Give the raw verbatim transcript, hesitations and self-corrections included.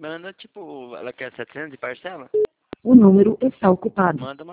Manda, tipo, ela quer setecentos de parcela? O número está ocupado. Manda uma